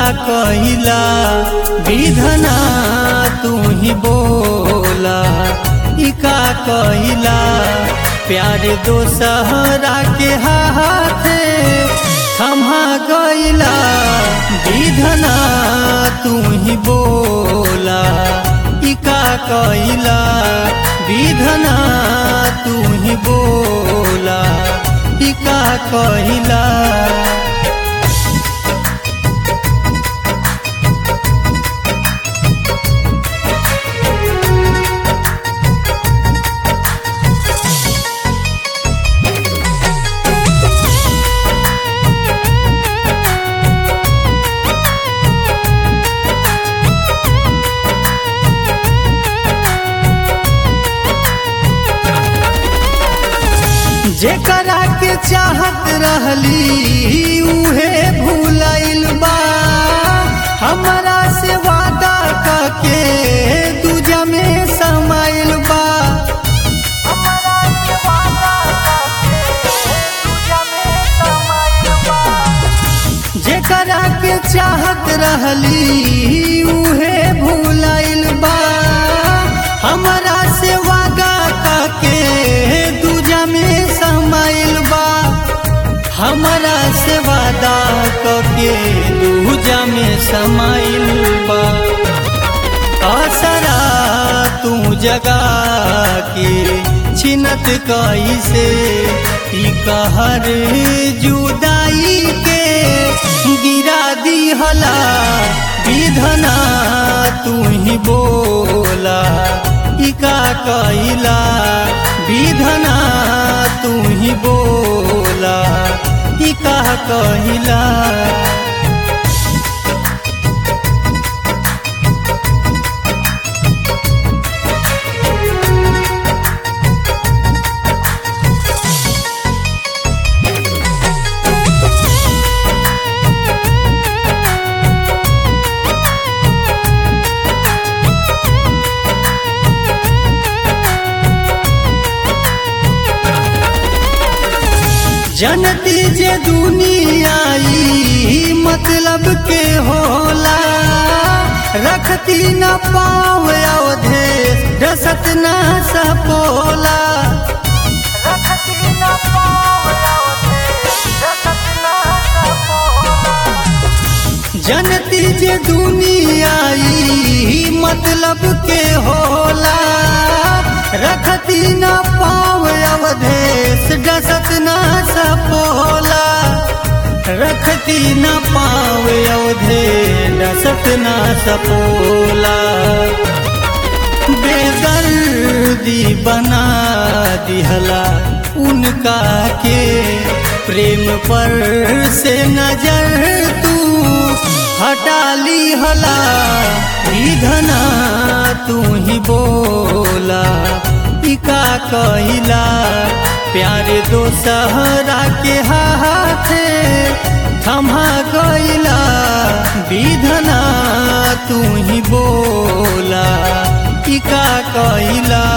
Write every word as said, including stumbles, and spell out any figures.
कहिला विधना तू ही बोला इका कहिला प्यार दोसहरा के हाथे थमा गइला विधना तू ही बोला इका कहिला विधना तू ही बोला इका कहिला। जेकरा के चाहत रहली उहे भूलाइल बा हमरा से वादा करके दूजा में समाइल बा। जेकरा के चाहत रहली उहे भूलाइल बा हमरा से वादा करके दूजा में समाइल बा। हमरा से वादा करके दूजा में समाइल बा। असरा तू जगा के छिनत कैसे ई कहर जुदाई के गिरा दिहला विधना तू ही बोला इका कहिला विधना तू ही बोला इका कहिला। जनती जे दुनिया ई मतलब के होला रखती न पाँव अवधेश डसत न सपोला। जनती जे दुनिया ई मतलब के होला रखती न पाँव अवधेश डसत न सपोला। रखती न पाँव अवधे डसत न सपोला। बेदर्दी बना दिहला उनका के प्रेम पर से नजर तू हटा ली हला विधना तू ही बोला इका कहिला प्यार दोसहरा के हाथे थमा गइला विधना तू ही बोला इका कहिला।